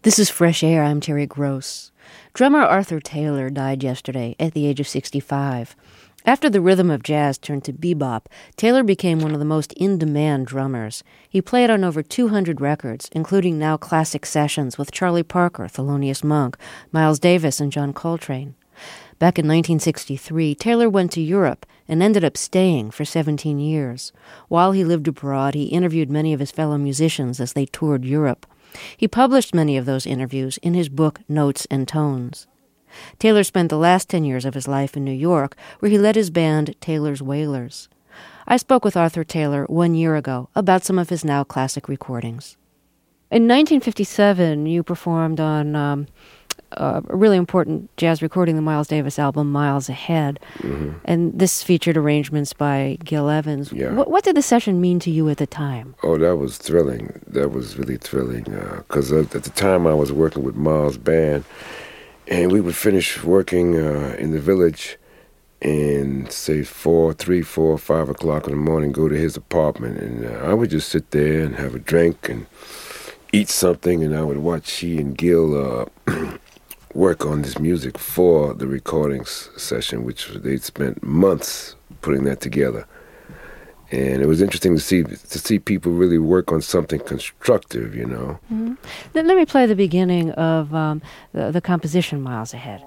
This is Fresh Air. I'm Terry Gross. Drummer Arthur Taylor died yesterday at the age of 65. After the rhythm of jazz turned to bebop, Taylor became one of the most in-demand drummers. He played on over 200 records, including now classic sessions with Charlie Parker, Thelonious Monk, Miles Davis, and John Coltrane. Back in 1963, Taylor went to Europe and ended up staying for 17 years. While he lived abroad, he interviewed many of his fellow musicians as they toured Europe. He published many of those interviews in his book Notes and Tones. Taylor spent the last 10 years of his life in New York, where he led his band Taylor's Wailers. I spoke with Arthur Taylor 1 year ago about some of his now classic recordings. In 1957, you performed on a really important jazz recording, the Miles Davis album, Miles Ahead. Mm-hmm. And this featured arrangements by Gil Evans. Yeah. What did the session mean to you at the time? Oh, that was thrilling. That was really thrilling. Because at the time I was working with Miles' band, and we would finish working in the village and say 3, 4, 5 o'clock in the morning, go to his apartment. And I would just sit there and have a drink and eat something, and I would watch he and Gil work on this music for the recordings session, which they'd spent months putting that together. And it was interesting to see people really work on something constructive, you know. Mm-hmm. Let me play the beginning of the composition, Miles Ahead.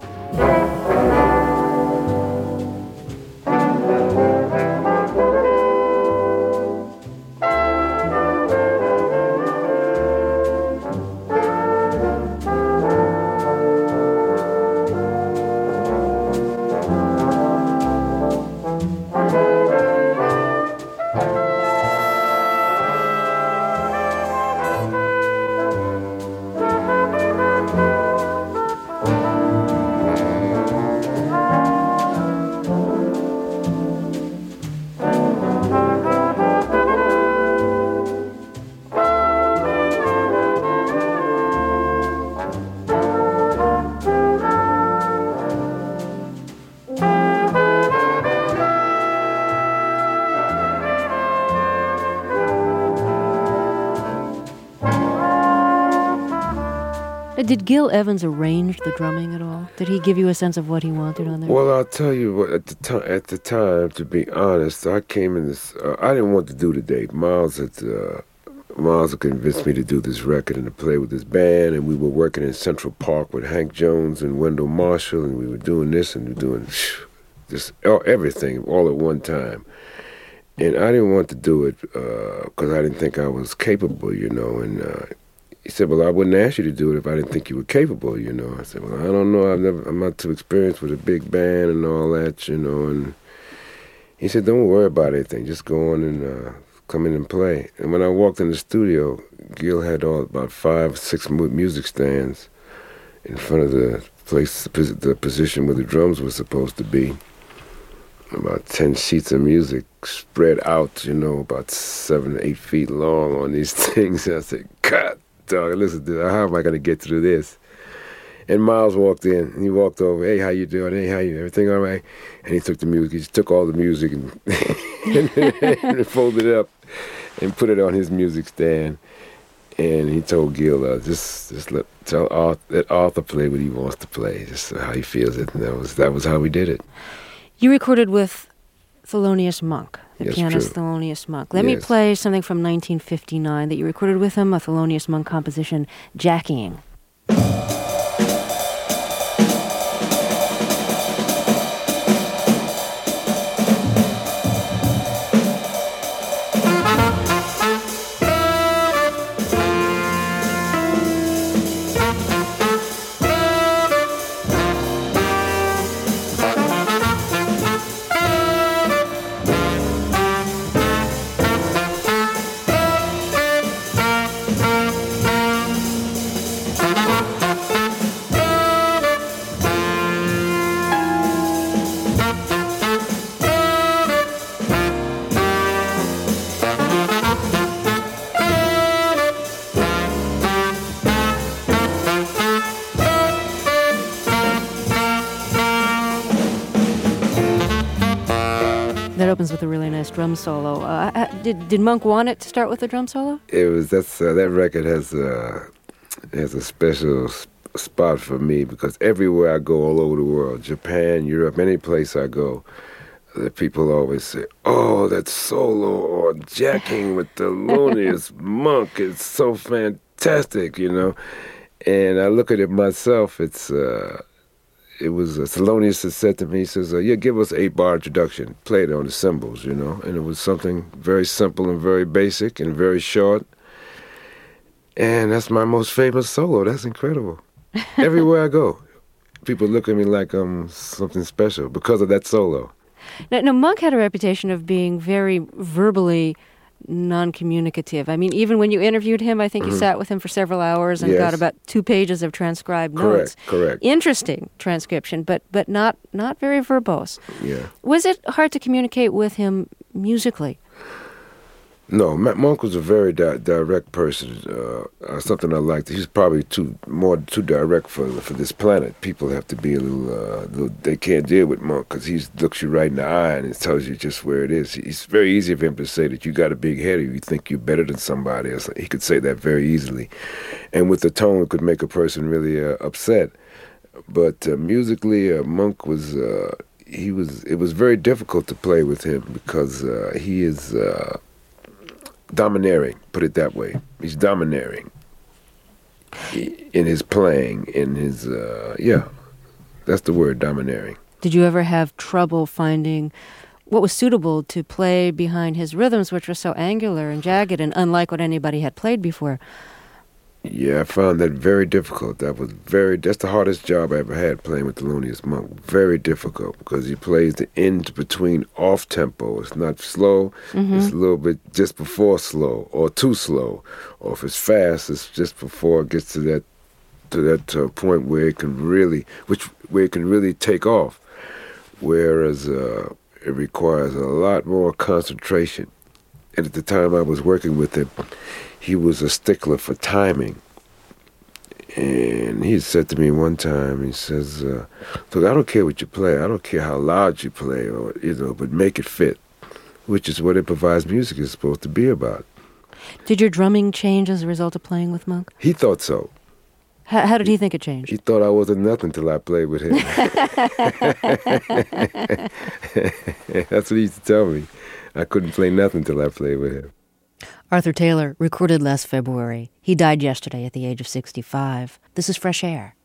Did Gil Evans arrange the drumming at all? Did he give you a sense of what he wanted on there? Well, I'll tell you what. At the time, to be honest, I came in this. I didn't want to do the date. Miles had convinced me to do this record and to play with this band, and we were working in Central Park with Hank Jones and Wendell Marshall, and we were doing this and doing just everything all at one time. And I didn't want to do it because I didn't think I was capable, you know. And he said, well, I wouldn't ask you to do it if I didn't think you were capable, you know. I said, well, I don't know. I'm not too experienced with a big band and all that, you know. And he said, don't worry about anything. Just go on and come in and play. And when I walked in the studio, Gil had about 5, 6 music stands in front of the place, the position where the drums were supposed to be. About 10 sheets of music spread out, you know, about 7 to 8 feet long on these things. And I said, God, dog, listen, how am I going to get through this? And Miles walked in, and he walked over, hey, how you doing? Hey, how you, everything all right? And he took the music, he just took all the music and, and folded it up and put it on his music stand. And he told Gil, just let Arthur play what he wants to play, just how he feels it. And that was how we did it. You recorded with Thelonious Monk, the Yes, pianist true. Thelonious Monk. Let me play something from 1959 that you recorded with him, a Thelonious Monk composition, Jackieing. That opens with a really nice drum solo. Did Monk want it to start with a drum solo? That record has has a special spot for me because everywhere I go all over the world, Japan, Europe, any place I go, the people always say, "Oh, that solo or jacking with Thelonious Monk is so fantastic," you know. And I look at it myself. It was Thelonious that said to me, he says, "Yeah, give us 8-bar introduction, play it on the cymbals," you know. And it was something very simple and very basic and very short. And that's my most famous solo. That's incredible. Everywhere I go, people look at me like I'm something special because of that solo. Now, Monk had a reputation of being very verbally non-communicative. I mean, even when you interviewed him, I think you sat with him for several hours and got about 2 pages of transcribed notes. Correct. Interesting transcription, but not very verbose. Yeah. Was it hard to communicate with him musically? No, Monk was a very direct person. Something I liked. He's probably too direct for this planet. People have to be a little. They can't deal with Monk because he looks you right in the eye and it tells you just where it is. It's very easy for him to say that you got a big head or you think you're better than somebody else. He could say that very easily, and with the tone, it could make a person really upset. But musically, Monk was. It was very difficult to play with him because he is. Domineering, put it that way. He's domineering in his playing, in his, that's the word, domineering. Did you ever have trouble finding what was suitable to play behind his rhythms, which were so angular and jagged and unlike what anybody had played before? Yeah, I found that very difficult. That's the hardest job I ever had, playing with Thelonious Monk. Very difficult because he plays the in-between off-tempo. It's not slow, it's a little bit just before slow or too slow. Or if it's fast, it's just before it gets to that point where it can really take off. Whereas it requires a lot more concentration. And at the time I was working with him, he was a stickler for timing. And he said to me one time, he says, "Look, I don't care what you play. I don't care how loud you play, or but make it fit," which is what improvised music is supposed to be about. Did your drumming change as a result of playing with Monk? He thought so. How did he think it changed? He thought I wasn't nothing till I played with him. That's what he used to tell me. I couldn't play nothing till I played with him. Arthur Taylor recorded last February. He died yesterday at the age of 65. This is Fresh Air.